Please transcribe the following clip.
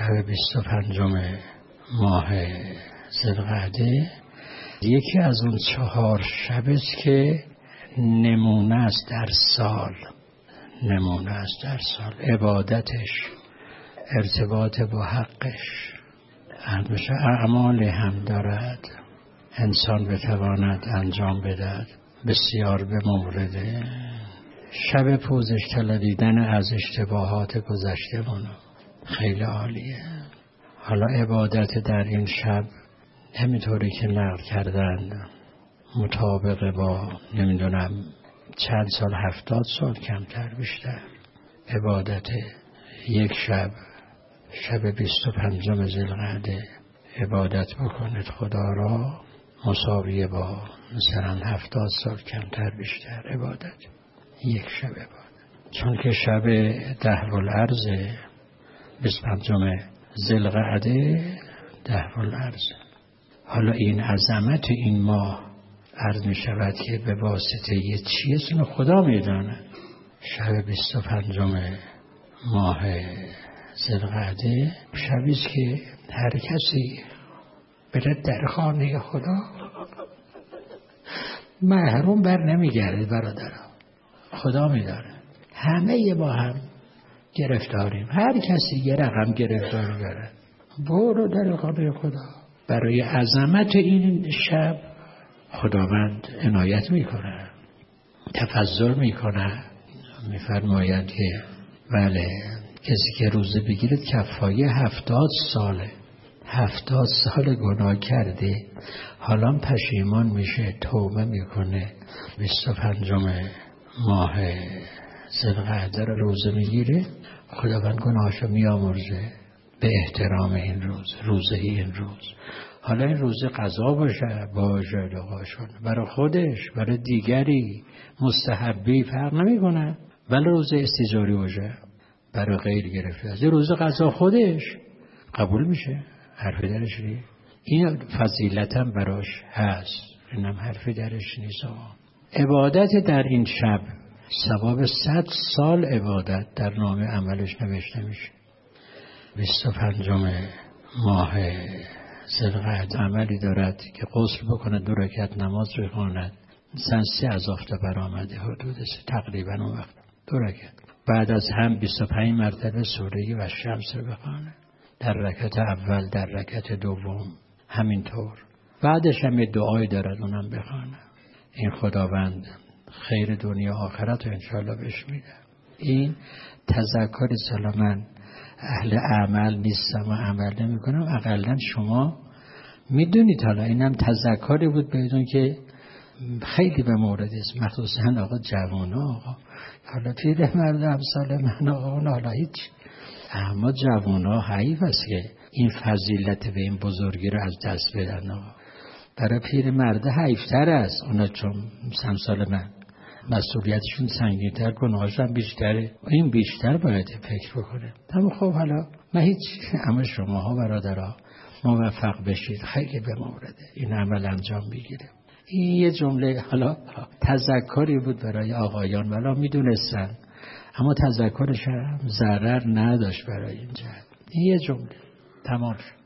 شب 25 ماه ذوالقعده یکی از اون 4 شب است که نمونه است در سال، عبادتش، ارتباط با حقش، اعمال هم دارد انسان بتواند انجام بدهد. بسیار به مورد شب پوزش طلبیدن از اشتباهات گذشته‌مون خیلی عالیه. حالا عبادت در این شب همینطوری که نقل کردن مطابق با نمیدونم چند سال، 70 سال کمتر بیشتر، عبادت یک شب 25 ذوالقعده عبادت بکنید خدا را مساویه با مثلا 70 سال کمتر بیشتر عبادت، یک شب عبادت. چون که شب دهرالارض 25 ذوالقعده دهرالارض. حالا این عظمت این ماه عرض می شود که به واسطه یه چیزی خدا می داند. شب 25 ماه ذوالقعده شبیست که هر کسی بره در خانه خدا محروم بر نمیگرده. برادران خدا میداره همه با هم گرفتاریم، هر کسی یه رقم گرفتاری داره. برو در خانه خدا. برای عظمت این شب خداوند عنایت میکنه، تفضل میکنه، میفرماید که بله کسی که روزه بگیرد کفایه 70 ساله، 70 سال گناه کرده، حالا پشیمان میشه، توبه میکنه، 25 ماه ذوالقعده رو روزه میگیره، خداوند گناهاشو میامرزه به احترام این روزه این روز. حالا این روزه قضا باشه لقاشون برای خودش، برای دیگری مستحبی فرق نمیکنه، ولی روزه استیجاری باشه برای غیر گرفته از روزه قضا خودش قبول میشه، حرفی درش نیست. این فضیلت هم براش هست، اینم حرفی درش نیست. عبادت در این شب ثواب 100 سال عبادت در نامه عملش نوشته میشه. 25 ماه ذوالقعده عملی دارد که غسل بکنه، 2 رکعت نماز بخواند، مثلا 3 از آفتاب برآمده حدود تقریبا اون وقت 2 رکعت، بعد از هم 25 مرتبه سوره و شمس رو بخونه، در رکعت اول، در رکعت دوم همینطور، بعدش هم دعای دارد اونم بخونه. این خداوند خیر دنیا آخرت رو انشاءالله بهش میده. این تذکر سلامن اهل عمل نیستم و عمل نمی کنم، اقلا شما میدونید. حالا اینم تذکری بود بدون که خیلی به موردی است، مخصوصا آقا جوان‌ها، آقا حالا پیر مرد امثال من آقا حالا هیچ، اما جوان‌ها حیف است که این فضیلت به این بزرگی رو از دست بدن. آقا برای پیر مرد حیفتر است، اونا چون امثال من مسئولیتشون سنگین‌تر، گناهاشون بیشتره، این بیشتر باید فکر بکنه. اما خب حالا من هیچ، اما شماها برادرها موفق بشید، خیلی به مورده این عمل انجام بگیره. این یه جمله حالا تذکری بود برای آقایان، ولی میدونستن، اما تذکرش هم ضرر نداشت برای این جهت. این یه جمله تمام شد.